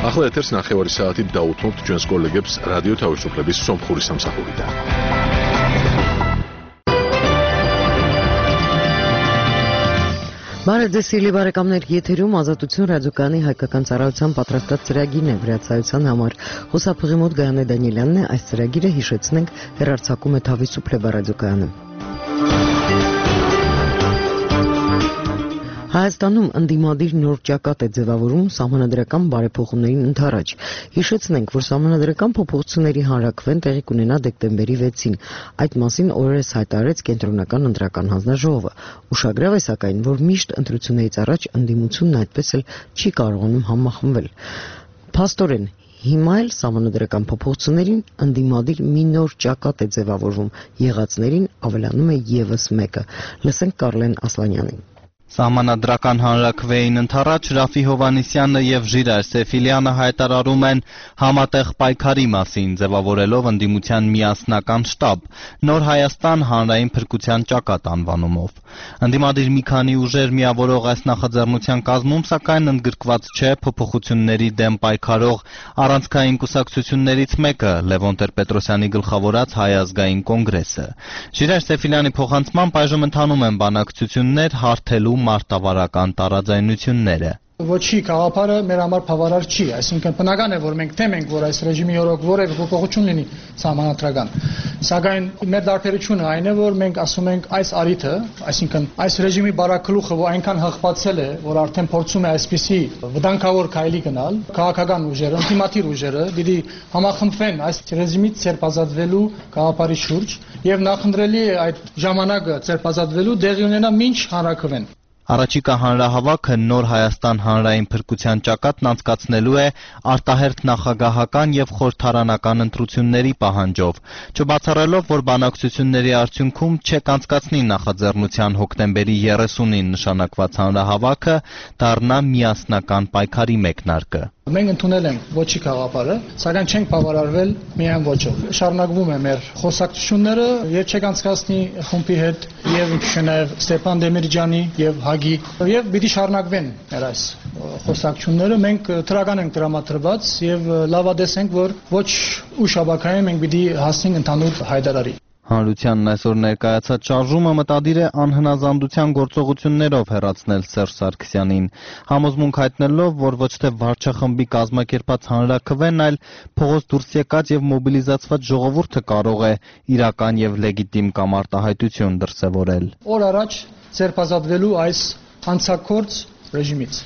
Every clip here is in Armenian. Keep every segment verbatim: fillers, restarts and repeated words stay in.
ახლა ეთერს ნახევარი საათით დაუთმობთ ჩვენს კოლეგებს რადიო თავისუფლების სომხური სამსახურიდან. Բարեձեւսիլի բարեկամներ եթերում ազատություն ռադիոկայանի հայկական ծառայության պատրաստած ծրագիրն է վրացայության համար։ Խոսափողի մոտ Գայանե Դանիելյանն է, այս ծրագիրը հիշեցնենք հեռարձակում է Թավիսուփլե ռադիոկայանը։ Հայաստանում ընդդիմադիր նոր ճակատ է ձևավորում սահմանադրական բարեփոխումներին ընդառաջ։ Հիշեցնենք, որ սահմանադրական փոփոխությունների հանրաքվեն տեղի կունենա դեկտեմբերի վեցին։ Այդ մասին օրերս հայտարարեց Կենտրոնական ընտրական հանձնաժողովը։ Ուշագրավ է սակայն, որ միշտ ընտրություններից առաջ ընդդիմությունն այդպես էլ չի կարողանում համախմբվել։ Փաստորեն, հիմա էլ սահմանադրական փոփոխություններին ընդդիմադիր մի նոր ճակատ է ձևավորվում։ Եղածներին ավելանում է ևս մեկը։ Լսենք Կարլեն Ասլանյանին։ Սահմանադրական հանրաքվեին ընդառաջ Ռաֆի Հովանեսյանը եւ Ժիրայր Սեֆիլյանը հայտարարում են համատեղ պայքարի մասին, ձևավորելով ընդդիմության միասնական շտաբ, Նոր Հայաստան հանրային փրկության ճակատ անվանումով։ Ընդդիմադիր մի քանի ուժեր միավորող այս նախաձեռնության կազմում, սակայն ընդգրկված չէ փոփոխությունների դեմ պայքարող առանցքային կուսակցություններից մեկը՝ Լևոն Տեր-Պետրոսյանի գլխավորած Հայ ազգային կոնգրեսը։ Ժիրայր Սեֆիլյանի փոխանցմամբ այժմ ընթանում են բանակցություններ հարթելու մարտավարական տարաձայնությունները։ Ոչի գաղափարը մեր համար բավարար չի, այսինքն բնական է, որ մենք թեմ ենք, որ այս ռեժիմի օրոք որևէ փոփոխություն լինի սահմանադրական։ Սակայն մեր դարբերությունը այն է, որ մենք ասում ենք այս արիթը, այսինքն այս ռեժիմի բարակլուխը, որ այնքան հղկացել է, որ արդեն փորձում է այսպիսի վտանգավոր քայլի գնալ, քաղաքական ուժերը, ինտիմատիր ուժերը պիտի համախմբվեն այս ռեժիմից ցերպազատվելու գաղափարի շուրջ եւ նախընտրելի է այդ ժամանակը ցերպազատվելու դեղի ունենա մինչ հանրաքվեն։ Առաջիկա հանրահավաքը Նոր Հայաստան հանրային փրկության ճակատն անցկացնելու է արտահերթ նախագահական եւ խորհրդարանական ընտրությունների պահանջով, չբացառելով, որ բանակցությունների արդյունքում չեք անցկացնի նախաձեռնության հոկտեմբերի երեսունին նշանակված հանրահավաքը դառնա միասնական պայքարի մեկնարկը։ Մենք ընդունել ենք ոչի գաղափարը, սակայն չենք բավարարվել միայն ոչով։ Շարունակվում է մեր խոսակցությունները, եւ չեք անցկացնի խումբի հետ եւ ինչնայվ Ստեփան Դեմիրճյանի եւ Հագի եւ պիտի շարունակվեն մեր այս խոսակցությունները։ Մենք դրական ենք դրամատրված եւ լավադես ենք, որ ոչ ուշաբակային մենք պիտի հասնենք ընդհանուր հայտարարի։ Հանրությանն այսօր ներկայացած շարժումը մտադիր է անհնազանդության գործողություններով հեռացնել Սերժ Սարգսյանին, համոզմունք հայտնելով, որ ոչ թե վարչախմբի կազմակերպած հանրաքվեն, այլ փողոց դուրս եկած եւ մոբիլիզացված ժողովուրդը կարող է իրական եւ լեգիտիմ կամ արտահայտություն դրսեւորել։ Օր առաջ ցերպազատվելու այս անցակորձ ռեժիմից։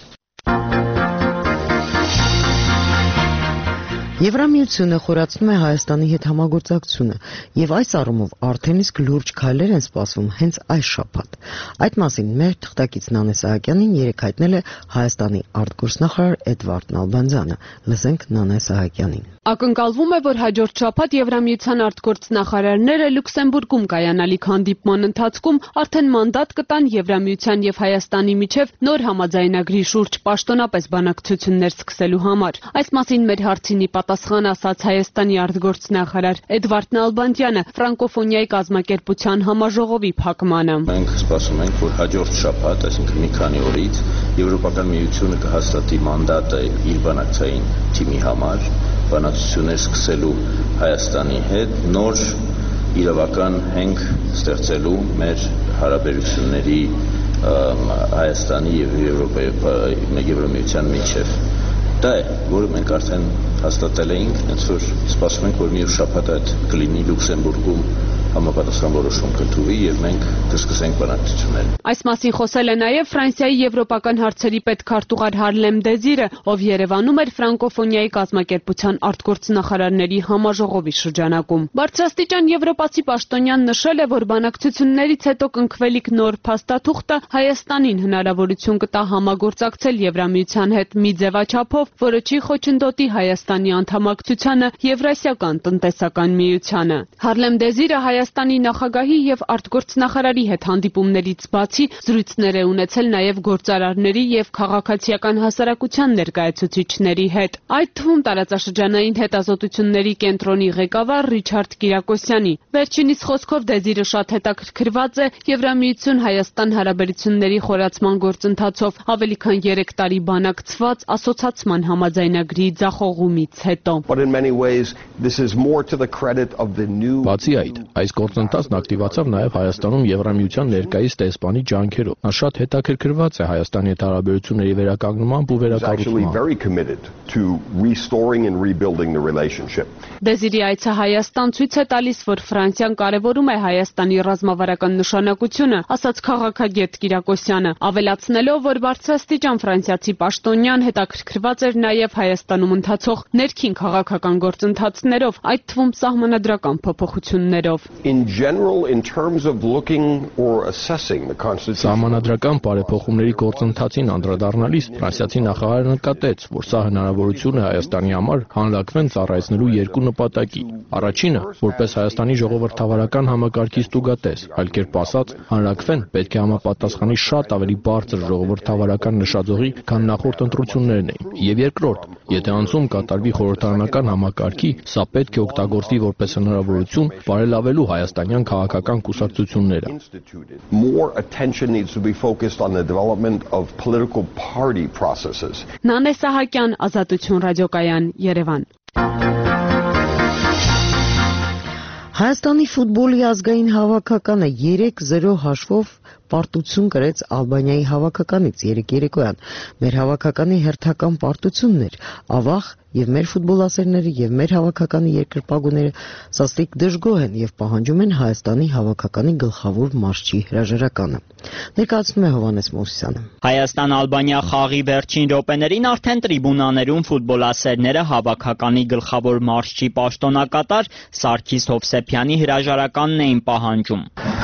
Եվրամիությունը խորացնում է Հայաստանի հետ համագործակցությունը եւ այս առումով արդեն իսկ լուրջ քայլեր են սպասվում հենց այս շաբաթ։ Այդ մասին մեր թղթակից Նանե Սահակյանին երեկ հայտնել է Հայաստանի արտգործնախարար Էդվարդ Նալբանդյանը։ Լսենք Նանե Սահակյանին։ Ակնկալվում է, որ հաջորդ շաբաթ Եվրամիության արտգործնախարարները Լյուքսեմբուրգում կայանալիք հանդիպման ընթացքում արդեն մանդատ կտան Եվրամիության եւ Հայաստանի միջև նոր համաձայնագրի շուրջ պաշտոնապես բանակցություններ սկսելու համար։ Այս մասին մեր հարցինի պատասխան ասաց Հայաստանի արտգործնախարար Էդվարդ Նալբանդյանը ֆրանկոֆոնիայի կազմակերպության համաժողովի փակմանը։ Մենք սպասում ենք, որ հաջորդ շաբաթ, այսինքն մի քանի օրից, Եվրոպական միությունը կհաստատի մանդատը իր բանակցային թիմի համար, բանակցություններ սկսելու Հայաստանի հետ, նոր իրավական հենք ստեղծելու մեր հարաբերությունների Հայաստանի եւ Եվրոմիության միջև։ Դա է, որը մենք արդեն հաստատել էինք, հենց որ սպասում ենք, որ մի օր շաբաթ այդ կլինի Լյուքսեմբուրգում համապատասխան որոշում կընդունվի եւ մենք կսկսենք բանակցությունները։ Այս մասին խոսել է նաեւ Ֆրանսիայի եվրոպական հարցերի պետքարտուղար Հարլեմ Դեզիրը, ով Երևանում էր ֆրանկոֆոնիայի կազմակերպության արտգործնախարարների համաժողովի շրջանակում։ Բարձրաստիճան եվրոպացի պաշտոնյան նշել է, որ բանակցություններից հետո կնքվելիք նոր փաստաթուղթը Հայաստանին հնարավորություն կտա համագործակցել Եվրամիության հետ մի ձևաչափով, որը չի խոչընդոտի Հայաստանի անդամակցությանը Եվրասիական տնտեսական միությանը։ Հարլեմ Դեզիրը Հայաստանի նախագահի եւ արտգործնախարարի հետ հանդիպումներից բացի զրույցներ է ունեցել նաեւ գործարարների եւ քաղաքացիական հասարակության ներկայացուցիչների հետ։ Այդ թվում տարածաշրջանային հետազոտությունների կենտրոնի ղեկավար Ռիչարդ Կիրակոսյանի։ Վերջինիս խոսքով Դեզիրը շատ հետաքրքրված է Եվրամիություն Հայաստան հարաբերությունների խորացման գործընթացով ավելի քան երեք տարի բանակցված ասոցացման համաձայնագրի ձախողումից հետո։ Բացի այդ, այս գործընթացն ակտիվացավ նաև Հայաստանում Եվրամիության ներկայիս տեսփանի ջանքերով։ Նա շատ հետաքրքրված է Հայաստանի հետ հարաբերությունների վերականգնմամբ ու վերակառուցմամբ։ Դեզիրի այցը Հայաստան ցույց է տալիս, որ Ֆրանսիան կարևորում է Հայաստանի ռազմավարական նշանակությունը, ասաց քաղաքագետ Կիրակոսյանը, ավելացնելով, որ բարձրաստիճան ֆրանսիացի պաշտոնյան հետաքրքրված էր նաև Հայաստանում ընթացող ներքին քաղաքական գործընթացներով, այդ թվում սահմանադրական փոփոխություններով։ Սահմանադրական բարեփոխումների գործընթացին անդրադառնալիս ֆրանսիացի նախարարը նկատեց, որ սա հնարավորություն է Հայաստանի համար հանրակրվեն ծառայեցնելու երկու նպատակի։ Առաջինը, որպես Հայաստանի ժողովրդավարական համակարգի ստուգատես, այլ կերպ ասած, հանրակրվեն պետք է համապատասխանի շատ ավելի բարձր ժողովրդավարական նշաձողի, քան նախորդ ընտրություններն էին։ Եվ երկրորդ, եթե անցում կատարվի խորհրդարանական համակարգի, սա պետք է օգտագործվի որպես հնարավորություն բարելավելու հայաստանյան քաղաքական կուսակցությունները։ Նանե Սահակյան, Ազատություն ռադիոկայան, Երևան։ Հայաստանի ֆուտբոլի ազգային հավաքականը երեք զրո հաշվով պարտություն կրեց Ալբանիայի հավաքականից երեկ երեկոյան։ Մեր հավաքականի հերթական պարտությունն էր, ավաղ եւ մեր ֆուտբոլասերները եւ մեր հավաքականի երկրպագուները սաստիկ դժգոհ են եւ պահանջում են Հայաստանի հավաքականի գլխավոր մարզչի հրաժարականը։ Ներկայացնում է Հովհաննես Մովսիսյանը։ Հայաստան-Ալբանիա խաղի վերջին րոպեներին արդեն տրիբունաներում ֆուտբոլասերները հավաքականի գլխավոր մարզչի պաշտոնակատար Սարգիս Հովսեփյանի հրաժարականն էին պահանջում։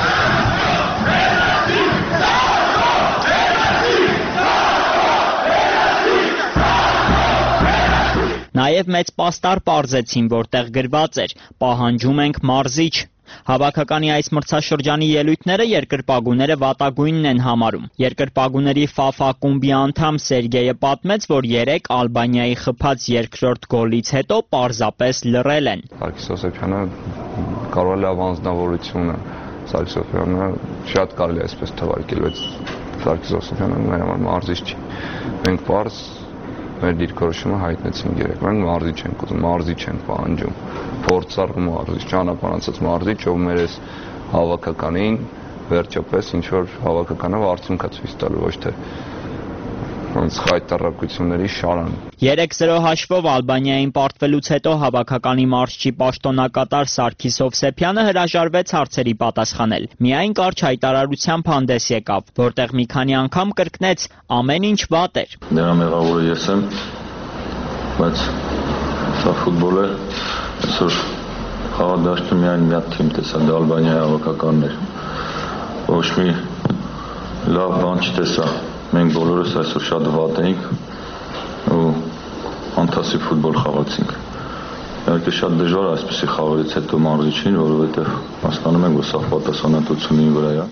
Նաև մեծ պաստառ պարզեցին, որտեղ գրված էր «Պահանջում ենք մարզիչ»։ Հավաքականի այս մրցաշրջանի ելույթները երկրպագուները վատագույնն են համարում։ Երկրպագուների Ֆաֆ ակումբի անդամ Սերգեյը պատմեց, որ երեք Ալբանիայի խփած երկրորդ գոլից հետո պարզապես լռել են։ Սարգիս Հովսեփյանը կարող է լավ անձնավորություն է։ Սարգիս Հովսեփյանը շատ կարելի է այսպես թվարկել, բայց Սարգիս Հովսեփյանը մեր համար մարզիչ չի։ Մենք պարզ մեր դիրքորոշումը հայտնեցինք երեք։ Մենք մարզիչ ենք ուզում, մարզիչ ենք պահանջում, փորձառ մարզիչ, ճանապարհացած մարզիչ, ով մեր այս հավաքականին վերջապես ինչ որ հավաքականը արդյունք է ցույց տալու, ոչ թե ոնց խայտարակությունների շարան։ երեք զրո հաշվով Ալբանիային պարտվելուց հետո հավաքականի մարզչի պաշտոնակատար Սարգիս Հովսեփյանը հրաժարվեց հարցերի պատասխանել։ Միայն կարճ հայտարարությամբ հանդես եկավ, որտեղ մի քանի անգամ կրկնեց ամեն ինչ վատ էր։ Դրա մեղավորը ես եմ, բայց սա ֆուտբոլ է, այսօր խաղադաշտը միայն մի հատ թիմ տեսա, դա Ալբանիայի հավաքականն էր։ Ոչ մի լավ բան չտեսա։ Մենք բոլորս այսօր շատ վատ էինք ու ֆանտաստիկ ֆուտբոլ խաղացինք։ Իհարկե շատ դժվար է այսպեսի խաղերից հետո մարզիչին, որովհետև հասկանում ենք, որ սա պատասխանատվությունի վրա է։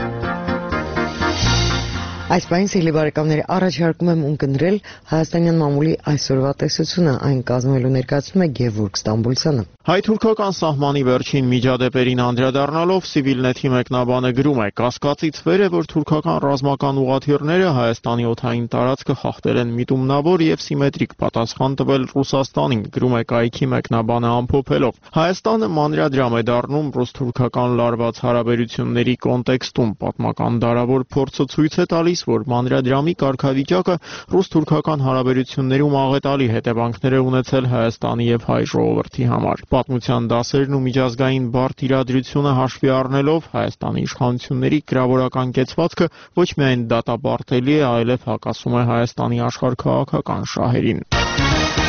Այս պահին սիրելի բարեկամների առաջարկում եմ ունկնդրել հայաստանյան մամուլի այսօրվա տեսությունը, այն կազմելու ներկայացնում է Գևորգ Ստամբուլցյանը։ Հայ-թուրքական սահմանի վերջին միջադեպերին անդրադառնալով Civilnet-ի մեկնաբանը գրում է. «Կասկածից վեր է, որ թուրքական ռազմական ուղղաթիռները Հայաստանի օդային տարածքը խախտել են միտումնավոր եւ սիմետրիկ պատասխան տվել Ռուսաստանին», գրում է կայքի մեկնաբանը ամփոփելով։ Հայաստանը մանրադրամ է դառնում ռուս-թուրքական լարված հարաբերությունների կոնտեքստում։ Պատմական դարավոր փորձը ցույց է տալիս, որ մանրադրամի կարգավիճակը ռուս-թուրքական հարաբերություններում աղետալի հետևանքներ է ունեցել Հայաստանի եւ հայ ժողովրդի համար։ Պատմության դասերն ու միջազգային բարդ իրադրությունը հաշվի առնելով Հայաստանի իշխանությունների գրավորական կեցվածքը ոչ միայն դատապարտելի է, այլև հակասում է Հայաստանի աշխարհքաղաքական շահերին։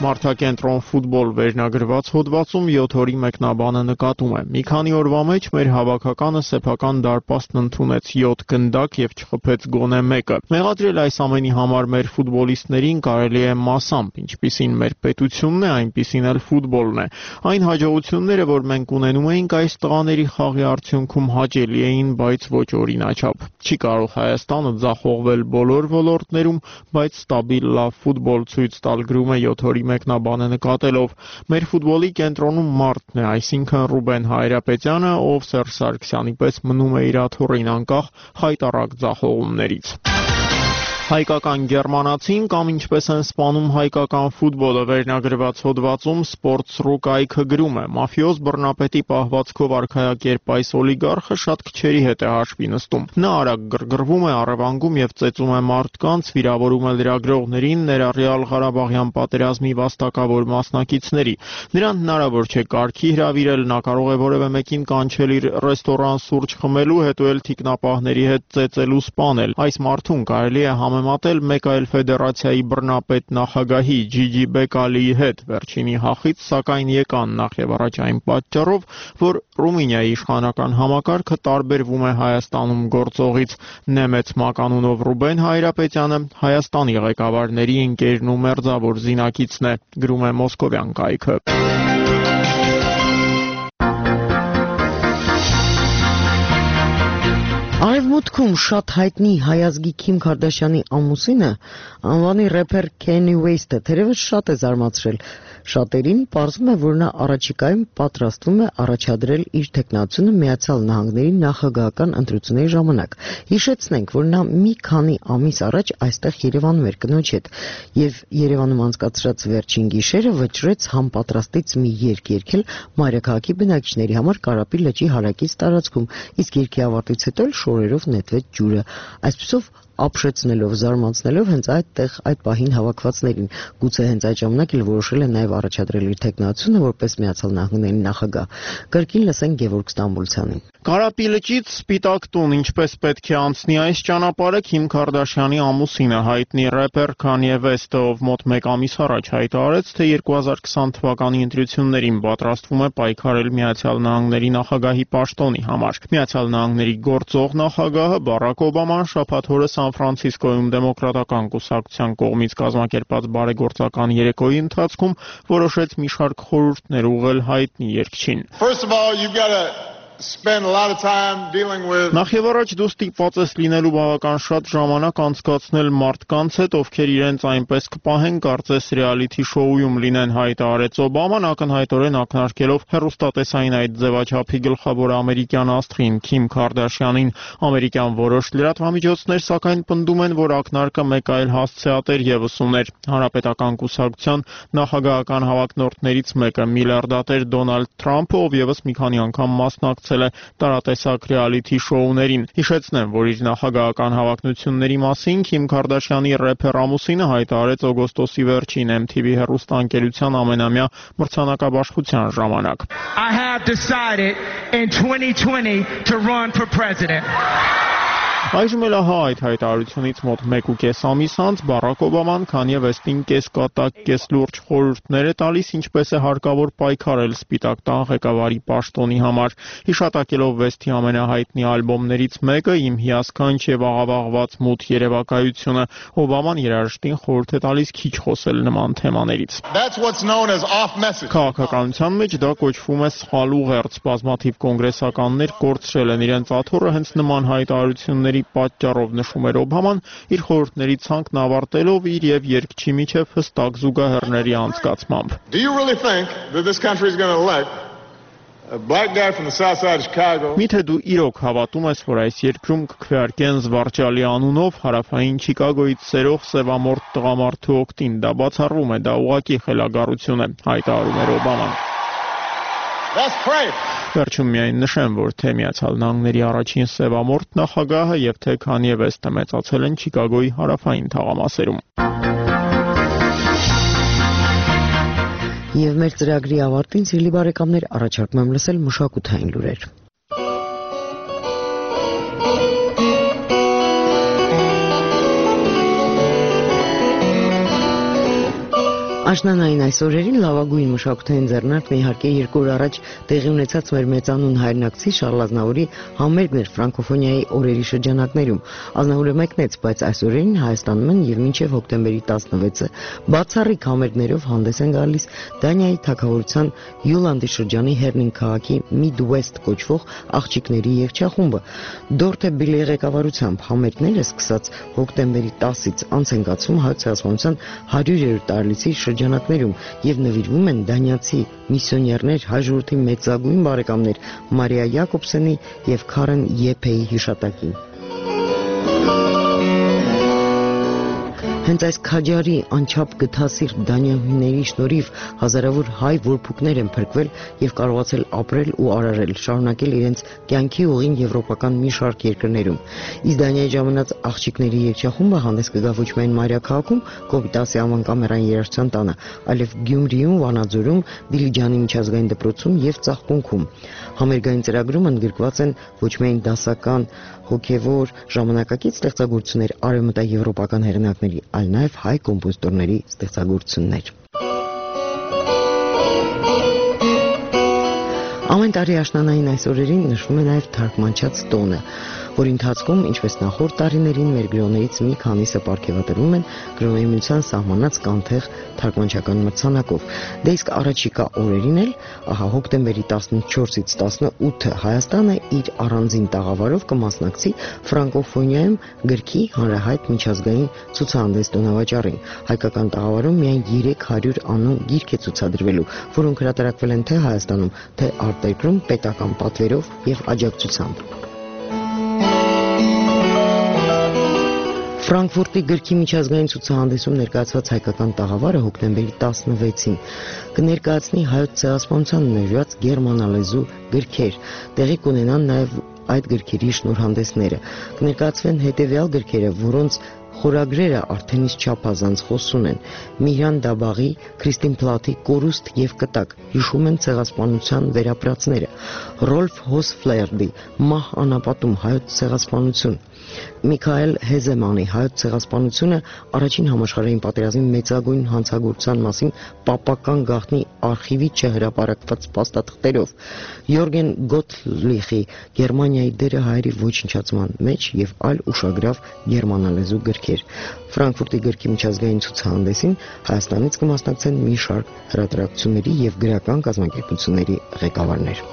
Մարդակենտրոն ֆուտբոլ վերնագրված հոդվածում յոթ օրի մեկնաբանը նկատում է. մի քանի օրվա մեջ մեր հավաքականը սեփական դարպաստ ընդունեց յոթ գնդակ եւ չխփեց գոնե մեկը։ Մեղադրել այս ամենի համար մեր ֆուտբոլիստներին կարելի է մասամբ, ինչպիսին մեր պետությունն է, այնպիսին էլ ֆուտբոլն է։ Այն հաջողությունները, որ մենք ունենում էինք այս տղաների խաղի արդյունքում հաճելի էին, բայց ոչ օրինաչափ։ Չի կարող Հայաստանը ձախողվել բոլոր ոլորտներում, բայց ստաբիլ լավ ֆուտբոլ ցույց տալ, գրում է յոթ օրի մեկնաբանը նկատելով. մեր ֆուտբոլի կենտրոնում մարդն է, այսինքն Ռուբեն Հայրապետյանը, ով Սերժ Սարգսյանի պես մնում է իր աթոռին անկախ խայտառակ ձախողումներից։ Հայկական գերմանացին կամ ինչպես են սպանում հայկական ֆուտբոլը վերնագրված հոդվածում Sports.ru կայքը գրում է. մաֆիոզ բռնապետի պահվածքով արքայակերպ այս օլիգարխը շատ քչերի հետ է հաշվի նստում։ Նա արագ գրգռվում է, առևանգում եւ ծեծում է մարդկանց, վիրավորում է լրագրողներին, ներառյալ Ղարաբաղյան պատերազմի վաստակավոր մասնակիցների։ Նրան հնարավոր չէ կարգի հրավիրել, նա կարող է որևէ մեկին կանչել իր ռեստորան սուրճ խմելու, հետո էլ թիկնապահների հետ ծեծել ու սպանել։ Այս մարդուն կարելի է համեմատել մեկ այլ ֆեդերացիայի բռնապետ նախագահի Ջիջի Բեկալիի հետ։ Վերջինի հախից սակայն եկան նախ եւ առաջ այն պատճառով, որ Ռումինիայի իշխանական համակարգը տարբերվում է Հայաստանում գործողից։ Նեմեց մականունով Ռուբեն Հայրապետյանը Հայաստանի ղեկավարների ընկերն ու մերձավոր զինակիցն է, գրում է Մոսկովյան կայքը։ Արևմուտքում շատ հայտնի հայազգի Քիմ Քարդաշյանի ամուսինը անվանի рэփեր Քենի Ուեսթը թերևս շատ է զարմացրել շատերին, պարզվում է, որ նա առաջիկայում պատրաստվում է առաջադրել իր թեկնածությունը Միացյալ Նահանգների նախագահական ընտրությունների ժամանակ։ Հիշեցնենք, որ նա մի քանի ամիս առաջ այստեղ Երևանում էր կնոջ հետ եւ Երևանում անցկացրած վերջին գիշերը վճռեց համապատրաստից մի երգ երգել մայրաքաղաքի բնակիչների համար Կարապի լճի հարակից տարածքում, իսկ երգի ավարտից հետո շորերով նետվեց ջուրը, այսպիսով ապշեցնելով, զարմացնելով հենց այդտեղ այդ պահին հավաքվածներին։ Գուցե հենց այդ ժամանակ էլ որոշել է նաև առաջադրել իր թեկնածությունը որպես Միացյալ Նահանգների նախագահ։ Կրկին լսենք Գևորգ Ստամբուլցյանին։ Կարապի լճից Սպիտակ տուն ինչպես պետք է անցնի այս ճանապարհը Քիմ Քարդաշյանի ամուսինը հայտնի рэփեր Քանյե Վեսթը, ով մոտ մեկ ամիս առաջ հայտարարեց, թե երկու հազար քսան թվականի ընտրություններին պատրաստվում է պայքարել Միացյալ Նահանգների նախագահի պաշտոնի համար։ Միացյալ Նահանգների գործող նախագահը Բարակ Օբաման շաբաթ օրը Սան Ֆրանցիսկոյում դեմոկրատական կուսակցության կողմից կազմակերպած բարեգործական երեկոյի ընթացքում որոշեց մի շարք խորհուրդներ ուղղել հայտնի երգչին։ Նախ եւ առաջ դու ստիպված ես լինելու բավական շատ ժամանակ անցկացնել մարդկանց հետ, ովքեր իրենց այնպես կպահեն, կարծես ռեալիթի շոուում լինեն, հայտարարեց Օբաման, ակնհայտորեն ակնարկելով հեռուստատեսային այդ ձևաչափի գլխավոր ամերիկյան աստղին Քիմ Քարդաշյանին։ Ամերիկյան որոշ լրատվամիջոցներ սակայն պնդում են, որ ակնարկը մեկ այլ հասցեատեր եւս ուներ։ Հանրապետական կուսակցության նախագահական հավակնորդներից մեկը միլիարդատեր Դոնալդ Թրամփը, ով եւս մի քանի անգամ մասնակցել է տարատեսակ ռեալիթի շոուներին։ Հիշեցնեմ, որ իր նախագահական հավակնությունների մասին Քիմ Քարդաշյանի рэփեր ամուսինը հայտարարեց օգոստոսի վերջին Էմ Թի Վի հեռուստաընկերության ամենամյա մրցանակաբաշխության ժամանակ։ I have decided in twenty twenty to run for president. Այժմ էլ ահա այդ հայտարարությունից մոտ մեկ ու կես ամիս անց Բարակ Օբաման Քանյե Վեսթին կես կատակ, կես լուրջ խորհուրդներ է տալիս, ինչպես է հարկավոր պայքարել Սպիտակ տան ղեկավարի պաշտոնի համար։ Հիշատակելով Վեսթի ամենահայտնի ալբոմներից մեկը Իմ հիասքանչ եւ աղավաղված մութ երևակայությունը, Օբաման երաժշտին խորհուրդ է տալիս քիչ խոսել նման թեմաներից։ Քաղաքականության մեջ դա կոչվում է սխալ ուղերձ։ Բազմաթիվ կոնգրեսականներ կորցրել են իրենց աթոռը հենց նման հայտարարությունների պատճառով, նշում էր Օբաման, իր խորհուրդների ցանկն ավարտելով իր եւ երկչի միջև հստակ զուգահեռների անցկացմամբ։ Միթե դու իրոք հավատում ես, որ այս երկրում կքվեարկեն զվարճալի անունով հարավային Չիկագոյից սերող սևամորթ տղամարդու օգտին, դա բացառվում է, դա ուղղակի խելագարություն է, հայտարարում էր Օբաման։ Վերջում միայն նշեմ, որ թե Միացյալ Նահանգների առաջին սևամորթ նախագահը եւ թե Քանյե Վեսթը մեծացել են Չիկագոյի հարավային թաղամասերում։ Եվ մեր ծրագրի ավարտին, սիրելի բարեկամներ, առաջարկում եմ լսել մշակութային լուրեր։ Աշնանային այս օրերին լավագույն մշակութային ձեռնարկն իհարկե երկու օր առաջ տեղի ունեցած մեր մեծանուն հայրենակցի Շարլ Ազնավուրի համերգն էր ֆրանկոֆոնիայի օրերի շրջանակներում։ Ազնավուրը մեկնեց, բայց այս օրերին Հայաստանում են եւ մինչեւ հոկտեմբերի տասնվեցը բացառիկ համերգներով հանդես են գալիս Դանիայի թագավորության Յուլանդի շրջանի Հերնինգ քաղաքի Midwest կոչվող աղջիկների երգչախումբը։ Դորթե Բիլի ղեկավարությամբ համերգները սկսած հոկտեմբերի տասից անց են գացում հայ ցեղասպանության հարյուրերորդ տարելիցի շրջանակներում եւ նվիրվում են դանիացի միսիոներներ հայ ժողովրդի մեծագույն բարեկամներ Մարիա Յակոբսենի եւ Քարեն Եփեի հիշատակին։ Հենց այս քաջարի անչափ գթասիրտ դանիահույների շնորհիվ հազարավոր հայ որբուքներ են փրկվել եւ կարողացել ապրել ու արարել, շարունակել իրենց կյանքի ուղին եվրոպական մի շարք երկրներում։ Իսկ Դանիայի ժամանած աղջիկների երգչախումբը հանդես կգա ոչ միայն Մարիաքաղաքում, Կոպիտասի անվան կամերային երաժշտության տանը, այլև Գյումրիում, Վանաձորում, Դիլիջանի միջազգային դպրոցում եւ Ծաղկունքում։ Համերգային ծրագրում ընդգրկված են ոչ միայն դասական, հոգեվոր, ժամանակակից ստեղծագործություններ արևմտաեվրոպական հեղինակների, այլ նաև հայ կոմպոզիտորների ստեղծագործություններ։ Ամեն տարի աշնանային այս օրերին նշվում է նաև թարգմանչած տոնը, որի ընթացքում, ինչպես նախորդ տարիներին, մեր գրողներից մի քանիսը պարգևատրվում են գրողների միության սահմանած կանթեղ թարգմանչական մրցանակով։ Դե իսկ առաջիկա օրերին էլ, ահա հոկտեմբերի տասնչորսից տասնութը Հայաստանը իր առանձին տաղավարով կմասնակցի ֆրանկոֆոնիայում գրքի հանրահայտ միջազգային ցուցահանդես տոնավաճառին։ Հայկական տաղավարում միայն երեք հարյուր անուն գիրք է ցուցադրվելու, որոնք հրատարակվել են թե Հայաստանում, թե արտերկրում պետական պատվերով եւ աջակցությամբ։ Ֆրանկֆուրտի գրքի միջազգային ցուցահանդեսում ներկայացված հայկական տաղավարը հոկտեմբերի տասնվեցին կներկայացնի հայոց ցեղասպանությանը նվիրված գերմանալեզու գրքեր, տեղի կունենան նաև այդ գրքերի շնորհանդեսները, կներկայացվեն հետևյալ գրքերը, որոնց խորագրերը արդեն իսկ չափազանց խոսուն են։ Միրան Դաբաղի, Քրիստին Պլատի Կորուստ եւ կտակ հիշում են ցեղասպանության վերապրածները։ Ռոլֆ Հոսֆլերդի Մահ անապատում հայոց ցեղասպանություն։ Միքայել Հեզեմանի հայոց ցեղասպանությունը առաջին համաշխարհային պատերազմի մեծագույն հանցագործության մասին պապական գաղտնի արխիվի չհրապարակված փաստաթղթերով։ Յորգեն Գոթլիխի Գերմանիայի դերը հայերի ոչնչացման մեջ եւ այլ ուշագրավ գերմանալեզու գրքեր։ Ֆրանկֆուրտի գրքի միջազգային ցուցահանդեսին Հայաստանից կմասնակցեն մի շարք հրատարակությունների եւ գրական կազմակերպությունների ղեկավարներ։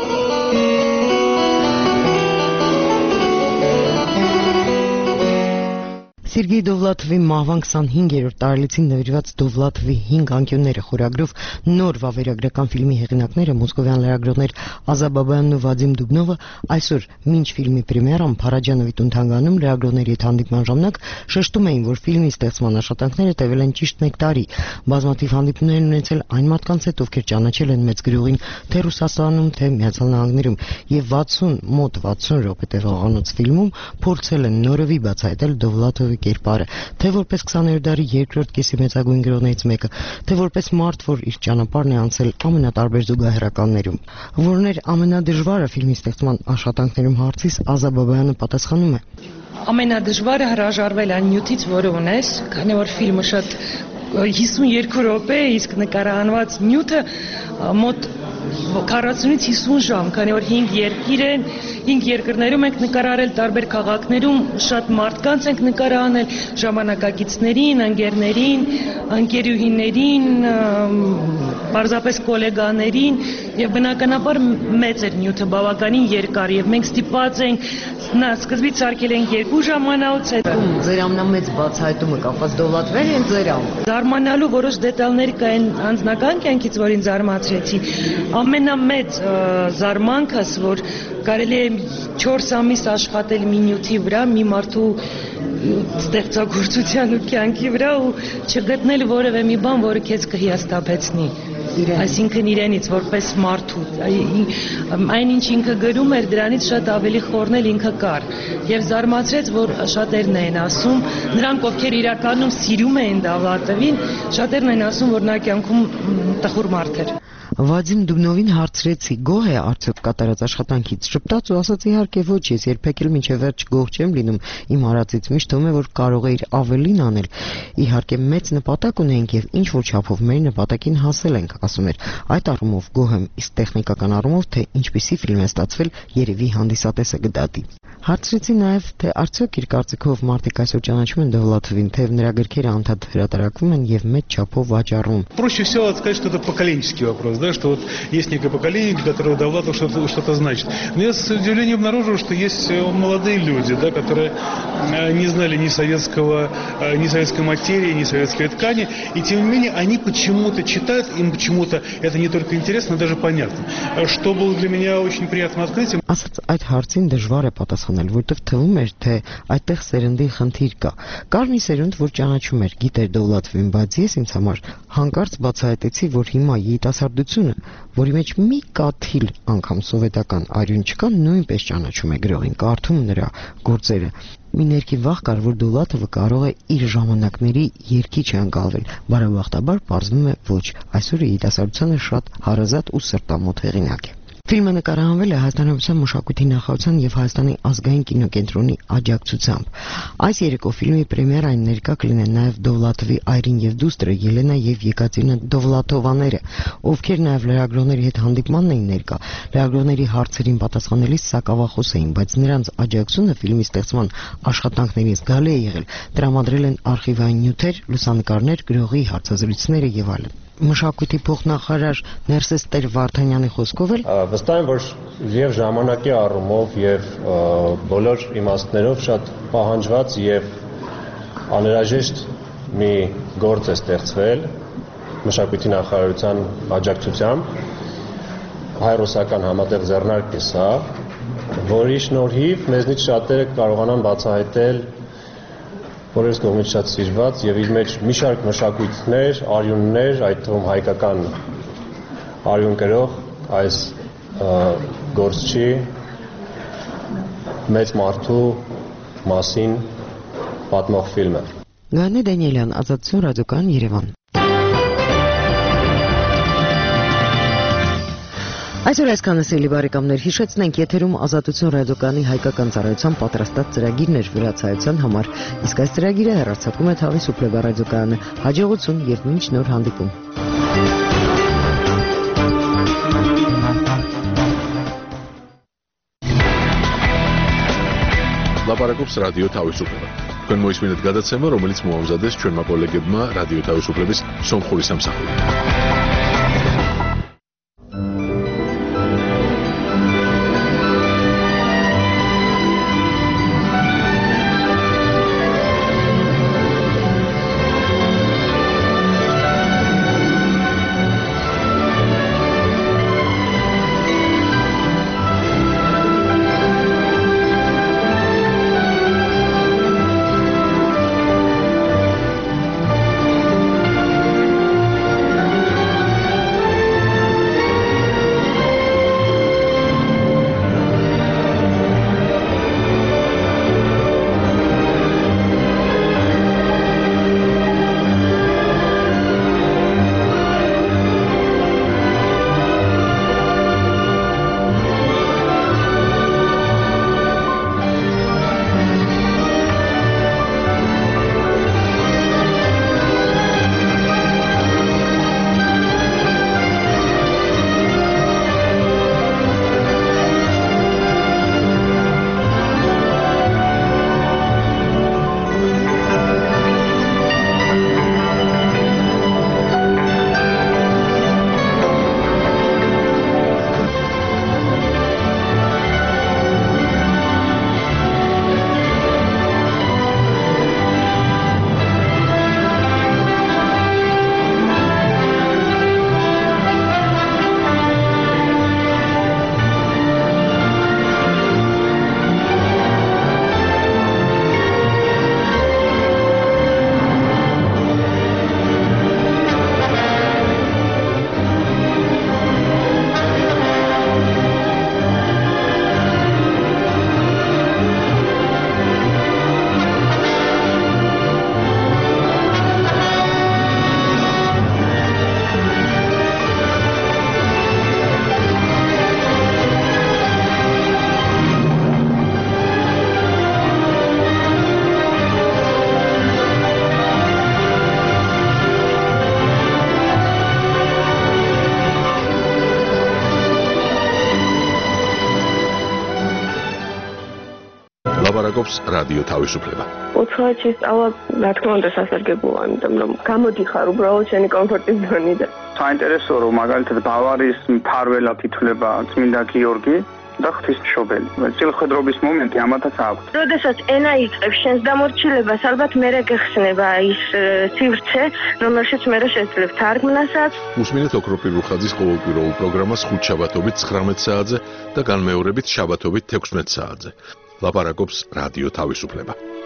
Սերգեյ Դովլաթովի մահվան քսանհինգերորդ տարելիցին նվիրված Դովլաթովի հինգ անկյունները խորագրով նոր վավերագրական ֆիլմի հեղինակները մոսկովյան լրագրողներ Ազա Բաբայանն ու Վադիմ Դուբնովը այսօր մինչ ֆիլմի պրեմիերան Փարաջանովի տուն-թանգանում լրագրողների հետ հանդիպման ժամանակ շեշտում էին, որ ֆիլմի ստեղծման աշխատանքները տևել են ճիշտ մեկ տարի։ Բազմաթիվ հանդիպումներ են ունեցել այն մարդկանց հետ, ովքեր ճանաչել են մեծ գրողին թե Ռուսաստանում, թե Միացյալ Նահանգներում, եւ վաթսուն մոտ վաթսուն րոպե տևողանոց ֆիլմում փորձել են նորովի բացահայտել Դովլաթովի կերպարը, թե որպես քսաներորդ դարի երկրորդ կեսի մեծագույն գրողներից մեկը, թե որպես մարդ, որ իր ճանապարհն է անցել ամենատարբեր զուգահեռականներում։ Որն էր ամենադժվարը ֆիլմի ստեղծման աշխատանքներում հարցիս Ազա Բաբայանը պատասխանում է. Ամենադժվարը հրաժարվել այն նյութից, որը ունես, քանի որ ֆիլմը շատ հիսունյոթ րոպե, իսկ նկարահանված նյութը մոտ քառասունից հիսուն ժամ, քանի որ հինգ երկիր են, հինգ երկրներում ենք նկարահանել, տարբեր քաղաքներում շատ մարդկանց ենք նկարահանել, ժամանակակիցներին, ընկերներին, ընկերուհիներին, պարզապես գոլեգաներին, եւ բնականաբար մեծ էր նյութը, բավականին երկար, եւ մենք ստիպված ենք նա սկզբից սարքել ենք երկու ժամանակ, հետո ձեր ամենամեծ բացահայտումը կապված Դովլաթովի են ձեր ամ։ Զարմանալու որոշ դետալներ կային անձնական կյանքից, որին զարմացրեցի։ Ամենամեծ զարմանքս, որ կարելի է չորս ամիս աշխատել մի նյութի վրա, մի մարդու ստեղծագործության ու կյանքի վրա ու չգտնել որևէ մի բան, որը քեզ կհիասթափեցնի։ Այսինքն իրենից որպես մարդու, այն ինչ ինքը գրում էր, դրանից շատ ավելի խորնել ինքը կար եւ զարմացրեց, որ շատերն են ասում, նրանք ովքեր իրականում սիրում էին Դովլաթովին, շատերն են ասում, որ նա կյանքում տխուր մարդ էր։ Վադիմ Դուբնովին հարցրեցի՝ գոհ է արդյոք կատարած աշխատանքից, շփտաց ու ասաց իհարկե ոչ, ես երբեք էլ մինչև վերջ գոհ չեմ լինում իմ արածից, միշտ թվում է որ կարող էիր ավելին անել։ Իհարկե մեծ նպատակ ունենք եւ ինչ որ չափով մեր նպատակին հասել ենք, ասում էր։ Այդ առումով գոհ եմ, իսկ տեխնիկական առումով թե ինչպիսի ֆիլմ է ստացվել, երևի հանդիսատեսը կդատի։ Հարցրեցի նաև թե արդյոք իր կարծիքով մարդիկ այսօր ճանաչում են Դովլաթովին, թե նրա գրքերը անդադ հրատարակվում են եւ մեծ չափով վաճառվում։ Проще всего сказать, что это поколенческий вопрос, да, что вот есть некое поколение, для которого Довлатов что-то, что-то значит. Но я с удивлением обнаружил, что есть молодые люди, да, которые не знали ни советского, ни советской материи, ни советской ткани, и тем не менее они почему-то читают, им почему-то это не только интересно, но даже понятно. Что было для меня очень приятным открытием. Ասաց այդ հարցին դժվար է պատասխանել, որտեղ թվում էր, թե այդտեղ սերնդի խնդիր կա։ Կար մի սերունդ, որ ճանաչում էր, գիտեր Դովլաթովին, բայց ես ինձ համար հանկարծ բացահայտեցի, որ հիմա երիտասարդությունը, որի մեջ մի կաթիլ անգամ սովետական արյուն չկա, նույնպես ճանաչում է գրողին, կարդում նրա գործերը։ Մի ներքին վախ կար, որ Դովլաթովը կարող է իր ժամանակների երգիչ ընկալվել, բարեբախտաբար պարզվում է ոչ, այսօր երիտասարդությանը շատ հարազատ ու սրտամոտ հեղինակ է։ Ֆիլմը նկարահանվել է Հայաստանության մշակույթի նախարարության եւ Հայաստանի ազգային կինոկենտրոնի աջակցությամբ։ Այս երեկո ֆիլմի պրեմիերային ներկա կլինեն նաեւ Դովլաթովի այրին եւ դուստրը Ելենա եւ Եկատերինա Դովլաթովաները, ովքեր նաեւ լրագրողների հետ հանդիպմանն էին ներկա։ Լրագրողների հարցերին պատասխանելիս սակավախոս էին, բայց նրանց աջակցությունը ֆիլմի ստեղծման աշխատանքներին զգալի է եղել։ Տրամադրել են արխիվային նյութեր, լուսանկարներ, գրողի հարցազրույցները եւ այլն։ Մշակույթի փոխնախարար Ներսես Տեր-Վարդանյանի խոսքով էլ վստահ եմ, որ եւ ժամանակի առումով եւ բոլոր իմաստներով շատ պահանջված եւ անհրաժեշտ մի գործ է ստեղծվել մշակույթի նախարարության աջակցությամբ հայ-ռուսական համատեղ ձեռնարկ է սա, որի շնորհիվ մեզնից շատերը կարողանան բացահայտել որպես կողմից շատ սիրված եւ իր մեջ մի շարք մշակույթներ, արյուններ, այդ թվում հայկական արյուն կրող այս գործչի մեծ մարդու մասին պատմող ֆիլմ է։ Գանե Դանիելյան, Ազատություն ռադիոկայան, Երևան։ Այսօր այսքանը սիրելի բարեկամներ, հիշեցնենք եթերում Ազատություն ռադիոկայանի հայկական ծառայության պատրաստած ծրագիրներ վրացայության համար, իսկ այս ծրագիրը հեռարձակում է Թավի Սուպլեգա ռադիոկայանը։ Հաջողություն եւ մինչ նոր հանդիպում։ Լապարակոպս ռադիո Թավի Սուպլեգա։ Կան մոյս մինուտ գադացեմը, რომელიც մոհամզադես չորմա կոլեգեբմա ռադիո Թավի Սուպլեգის Սոմխորի Սամսախովի։ ლაპარაკობს რადიო თავისუფლება. უცხოეთში სწავლა, რა თქმა უნდა, სასარგებლოა, იმიტომ რომ გამოდიხარ უბრალოდ შენი კომფორტის ზონიდან. საინტერესოა, რომ მაგალითად ბავარიის მფარველად ითვლება წმინდა გიორგი და ღვთისმშობელი. წილხვედრობის მომენტი ამათაც აქვს. როდესაც ენა იწყებს შენს დამორჩილებას, ალბათ მერე გეხსნება ის სივრცე, რომელშიც მერე შეძლებ თარგმნასაც. უსმინეთ ოქროპირ რუხაძის ყოველკვირეულ პროგრამას ხუთშაბათობით ცხრამეტ საათზე და განმეორებით შაბათობით თექვსმეტ საათზე. ლაპარაკობს რადიო თავისუფლება.